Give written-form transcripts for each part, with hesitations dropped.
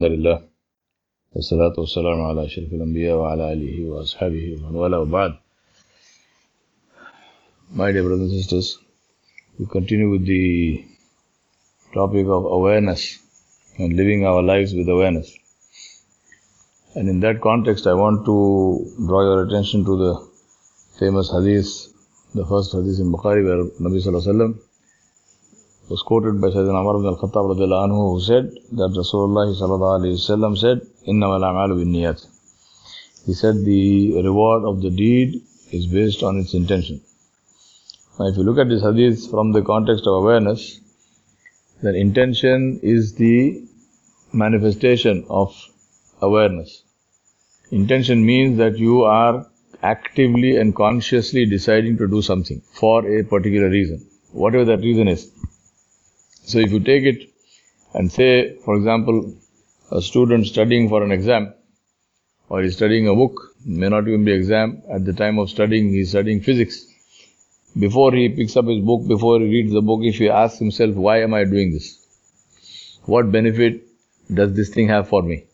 Alhamdulillah. Wassalatu wassalamu ala ashrafil anbiya wa ala alihi wa ashabihi wa man wala wa ba'd. My dear brothers and sisters, we continue with the topic of awareness and living our lives with awareness. And in that context, I want to draw your attention to the famous hadith, the first hadith in Bukhari, where Nabi Sallallahu Alaihi Wasallam was quoted by Sayyidina Umar ibn al-Khattab radhiyallahu anhu, who said that Rasulullah Sallallahu Alaihi Wasallam said, "Innamal a'malu binniyat." He said the reward of the deed is based on its intention. Now, if you look at this hadith from the context of awareness, then intention is the manifestation of awareness. Intention means that you are actively and consciously deciding to do something for a particular reason, whatever that reason is. So if you take it and say, for example, a student studying for an exam, or he's studying a book, may not even be exam, at the time of studying, he's studying physics. Before he picks up his book, before he reads the book, if he asks himself, why am I doing this? What benefit does this thing have for me?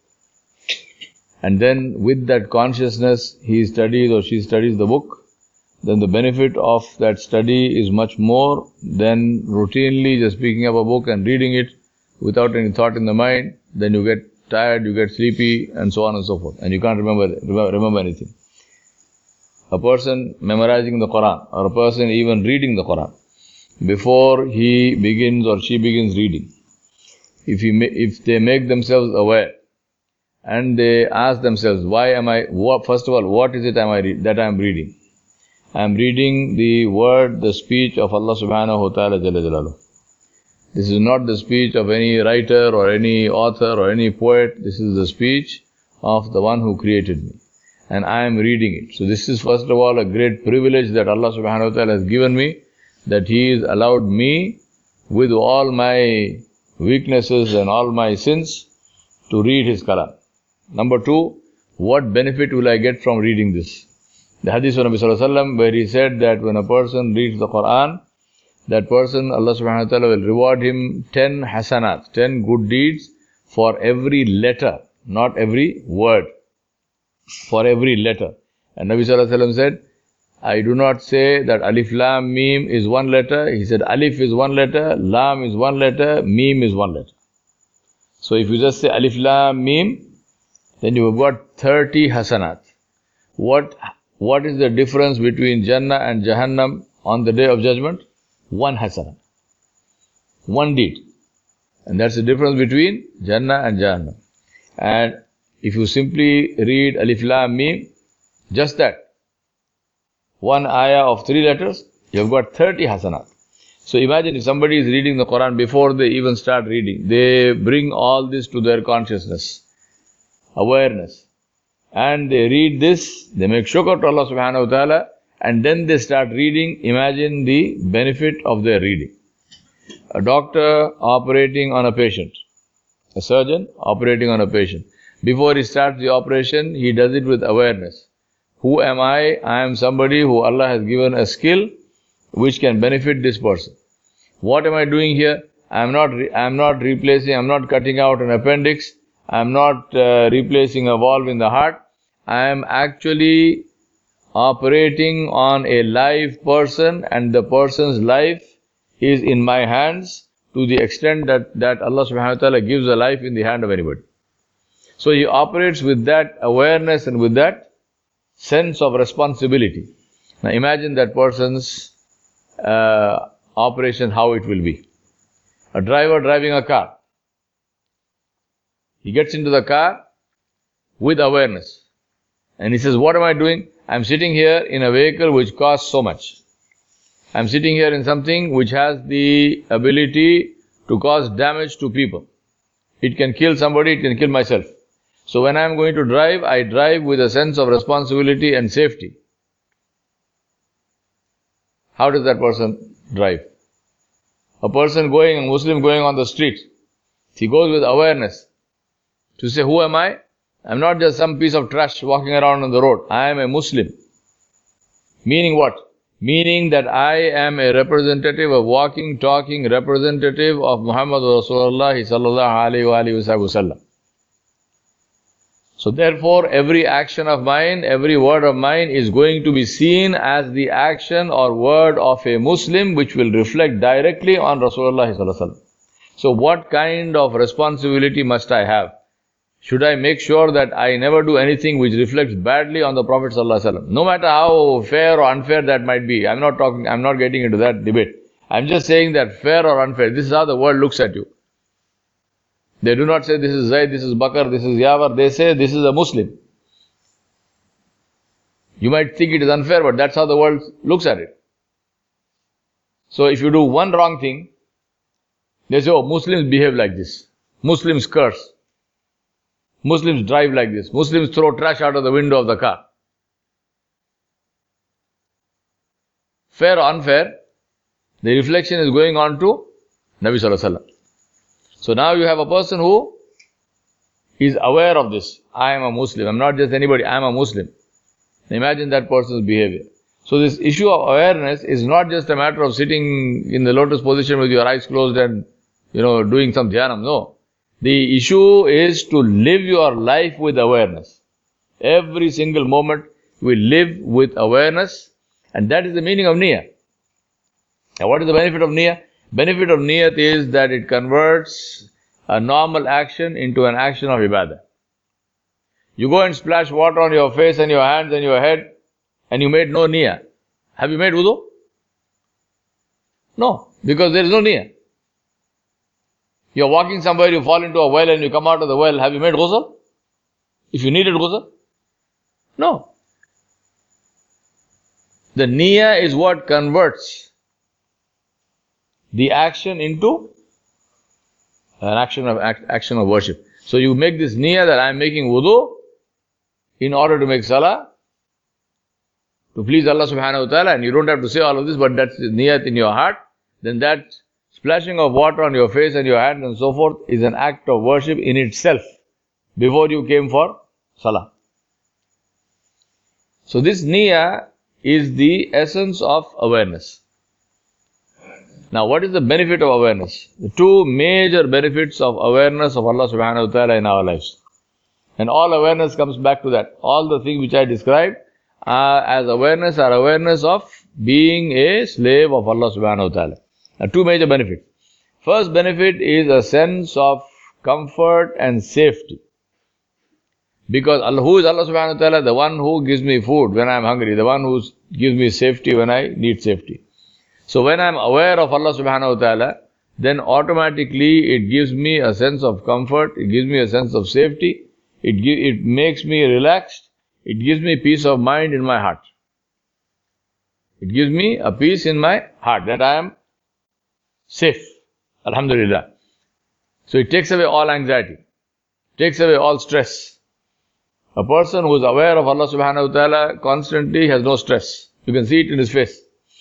And then with that consciousness, he studies or she studies the book, then the benefit of that study is much more than routinely just picking up a book and reading it without any thought in the mind. Then you get tired, you get sleepy, and so on and so forth, and you can't remember anything. A person memorizing the Quran, or a person even reading the Quran, before he begins or she begins reading, if they make themselves aware and they ask themselves, first of all, what is it that I am reading? I am reading the word, the speech of Allah subhanahu wa ta'ala jalla jalaluhu. This is not the speech of any writer or any author or any poet. This is the speech of the one who created me. And I am reading it. So this is first of all a great privilege that Allah subhanahu wa ta'ala has given me, that He has allowed me, with all my weaknesses and all my sins, to read His kalam. Number two, what benefit will I get from reading this? The hadith of Nabi Sallallahu Alaihi Wasallam, where he said that when a person reads the Quran, that person, Allah subhanahu wa ta'ala will reward him 10 hasanat, 10 good deeds for every letter, not every word, for every letter. And Nabi Sallallahu Alaihi Wasallam said, I do not say that Alif Lam Mim is one letter. He said Alif is one letter, Lam is one letter, Mim is one letter. So if you just say Alif Lam Mim, then you have got 30 hasanat. What is the difference between Jannah and Jahannam on the Day of Judgment? One hasanat. One deed. And that's the difference between Jannah and Jahannam. And if you simply read Alif Lam Mim, just that, one ayah of 3 letters, you have got 30 hasanat. So imagine if somebody is reading the Quran before they even start reading, they bring all this to their consciousness, awareness. And they read this, they make shukr to Allah subhanahu wa ta'ala, and then they start reading. Imagine the benefit of their reading. A doctor operating on a patient, a surgeon operating on a patient. Before he starts the operation, he does it with awareness. Who am I? I am somebody who Allah has given a skill which can benefit this person. What am I doing here? I am not replacing, I am not cutting out an appendix. I am not replacing a valve in the heart. I am actually operating on a live person, and the person's life is in my hands to the extent that Allah subhanahu wa ta'ala gives a life in the hand of anybody. So he operates with that awareness and with that sense of responsibility. Now imagine that person's operation, how it will be. A driver driving a car. He gets into the car with awareness. And he says, what am I doing? I'm sitting here in a vehicle which costs so much. I'm sitting here in something which has the ability to cause damage to people. It can kill somebody, it can kill myself. So when I'm going to drive, I drive with a sense of responsibility and safety. How does that person drive? A Muslim going on the street, he goes with awareness to say, who am I? I'm not just some piece of trash walking around on the road. I am a Muslim. Meaning what? Meaning that I am a representative, a walking, talking representative of Muhammad Rasulullah sallallahu alayhi wa sallam. So therefore, every action of mine, every word of mine is going to be seen as the action or word of a Muslim, which will reflect directly on Rasulullah sallallahu alaihi wasallam. So what kind of responsibility must I have? Should I make sure that I never do anything which reflects badly on the Prophet sallallahu alaihi wasallam? No matter how fair or unfair that might be. I'm not getting into that debate. I'm just saying that fair or unfair, this is how the world looks at you. They do not say this is Zaid, this is Bakr, this is Yawar. They say this is a Muslim. You might think it is unfair, but that's how the world looks at it. So if you do one wrong thing, they say, oh, Muslims behave like this. Muslims curse. Muslims drive like this. Muslims throw trash out of the window of the car. Fair or unfair, the reflection is going on to Nabi sallallahu alaihi wasallam. So now you have a person who is aware of this. I am a Muslim. I'm not just anybody. I am a Muslim. Imagine that person's behavior. So this issue of awareness is not just a matter of sitting in the lotus position with your eyes closed and, doing some dhyanam. No. The issue is to live your life with awareness. Every single moment we live with awareness, and that is the meaning of niyyah. Now what is the benefit of niyyah? Benefit of niyat is that it converts a normal action into an action of ibadah. You go and splash water on your face and your hands and your head and you made no niyyah. Have you made wudu? No, because there is no niyyah. You are walking somewhere, you fall into a well and you come out of the well. Have you made ghusl? If you needed ghusl? No. The niyyah is what converts the action into an action of worship. So you make this niyyah that I am making wudu in order to make salah to please Allah subhanahu wa ta'ala, and you don't have to say all of this, but that's the niyyat in your heart. Then that splashing of water on your face and your hands and so forth is an act of worship in itself before you came for salah. So this niyyah is the essence of awareness. Now what is the benefit of awareness? The two major benefits of awareness of Allah subhanahu wa ta'ala in our lives. And all awareness comes back to that. All the things which I described as awareness are awareness of being a slave of Allah subhanahu wa ta'ala. Now two major benefits. First benefit is a sense of comfort and safety. Because Allah, who is Allah subhanahu wa ta'ala? The one who gives me food when I am hungry. The one who gives me safety when I need safety. So when I am aware of Allah subhanahu wa ta'ala, then automatically it gives me a sense of comfort, it gives me a sense of safety, it makes me relaxed, it gives me peace of mind in my heart. It gives me a peace in my heart that I am safe. Alhamdulillah. So it takes away all anxiety, takes away all stress. A person who is aware of Allah subhanahu wa ta'ala constantly has no stress. You can see it in his face.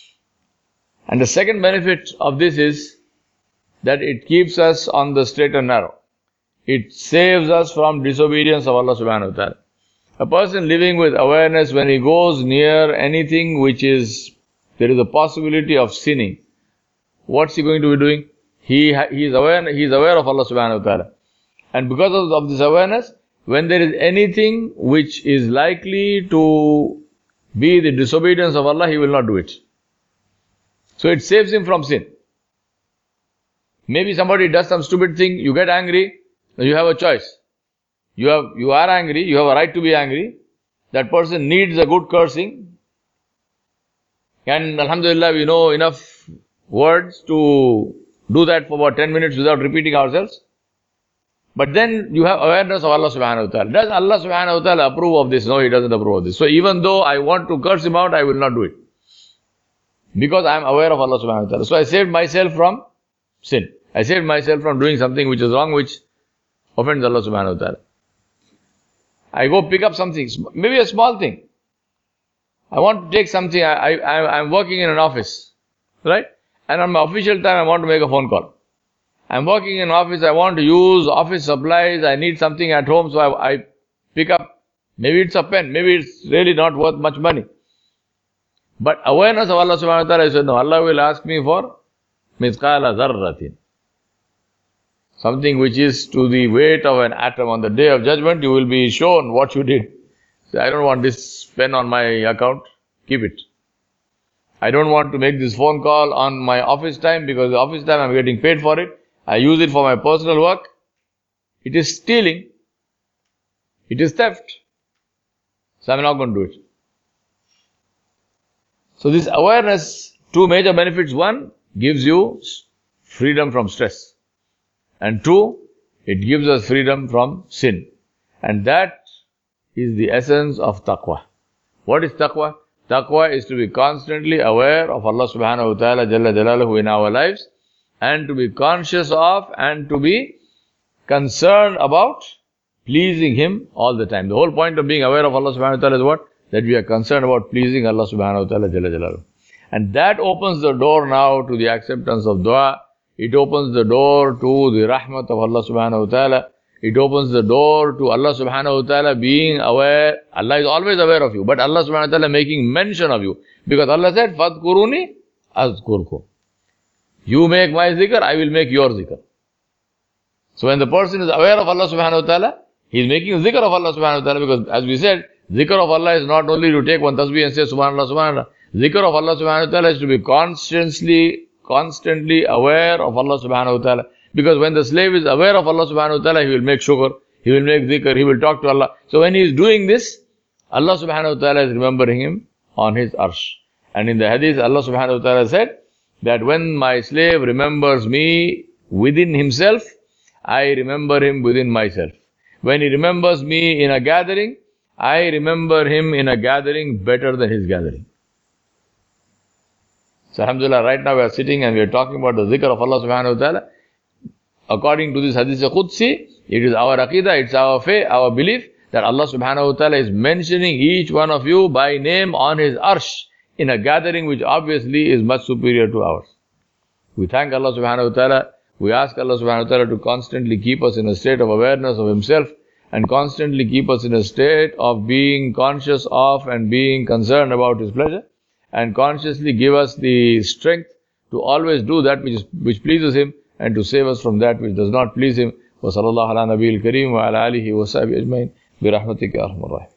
And the second benefit of this is that it keeps us on the straight and narrow. It saves us from disobedience of Allah subhanahu wa ta'ala. A person living with awareness, when he goes near anything which there is a possibility of sinning, what's he going to be doing? He is aware of Allah subhanahu wa ta'ala. And because of this awareness, when there is anything which is likely to be the disobedience of Allah, he will not do it. So it saves him from sin. Maybe somebody does some stupid thing, you get angry, you have a choice. You are angry, you have a right to be angry. That person needs a good cursing. And alhamdulillah, we know enough words to do that for about 10 minutes without repeating ourselves. But then you have awareness of Allah subhanahu wa ta'ala. Does Allah subhanahu wa ta'ala approve of this? No, He doesn't approve of this. So even though I want to curse him out, I will not do it. Because I am aware of Allah subhanahu wa ta'ala. So I saved myself from sin. I saved myself from doing something which is wrong, which offends Allah subhanahu wa ta'ala. I go pick up something, maybe a small thing. I want to take something, I'm working in an office, right? And on my official time, I want to make a phone call. I'm working in an office, I want to use office supplies, I need something at home, so I pick up, maybe it's a pen, maybe it's really not worth much money. But awareness of Allah subhanahu wa ta'ala, I said, no, Allah will ask me for mithqala dharratin. something which is to the weight of an atom. On the day of judgment, you will be shown what you did. Say, I don't want this pen on my account, keep it. I don't want to make this phone call on my office time because the office time I'm getting paid for it. I use it for my personal work. It is stealing. It is theft. So I'm not going to do it. So this awareness, two major benefits. One, gives you freedom from stress. And two, it gives us freedom from sin. And that is the essence of taqwa. What is taqwa? Taqwa is to be constantly aware of Allah subhanahu wa ta'ala Jalla Jalaluhu in our lives, and to be conscious of and to be concerned about pleasing Him all the time. The whole point of being aware of Allah subhanahu wa ta'ala is what? That we are concerned about pleasing Allah subhanahu wa ta'ala Jalla Jalaluhu. And that opens the door now to the acceptance of dua. It opens the door to the rahmat of Allah subhanahu wa ta'ala. It opens the door to Allah subhanahu wa ta'ala being aware. Allah is always aware of you, but Allah subhanahu wa ta'ala making mention of you. Because Allah said, فَاذْكُرُونِي أَذْكُرْكُمْ. You make my zikr, I will make your zikr. So when the person is aware of Allah subhanahu wa ta'ala, he is making zikr of Allah subhanahu wa ta'ala, because as we said, zikr of Allah is not only to take one tasbih and say subhanallah, subhanallah. Zikr of Allah subhanahu wa ta'ala is to be constantly aware of Allah subhanahu wa ta'ala. Because when the slave is aware of Allah subhanahu wa ta'ala, he will make shukr, he will make zikr, he will talk to Allah. So when he is doing this, Allah subhanahu wa ta'ala is remembering him on his arsh. And in the hadith, Allah subhanahu wa ta'ala said that when my slave remembers me within himself, I remember him within myself. When he remembers me in a gathering, I remember him in a gathering better than his gathering. So alhamdulillah, right now we are sitting and we are talking about the zikr of Allah subhanahu wa ta'ala. According to this hadith Qudsi, it is our aqidah, it's our faith, our belief that Allah subhanahu wa ta'ala is mentioning each one of you by name on His arsh in a gathering which obviously is much superior to ours. We thank Allah subhanahu wa ta'ala. We ask Allah subhanahu wa ta'ala to constantly keep us in a state of awareness of Himself and constantly keep us in a state of being conscious of and being concerned about His pleasure, and consciously give us the strength to always do that which pleases Him, and to save us from that which does not please Him. Wa sallallahu ala nabiyil kareem wa ala alihi wa sahbihi ajmain bi rahmatika ya arhamar rahim.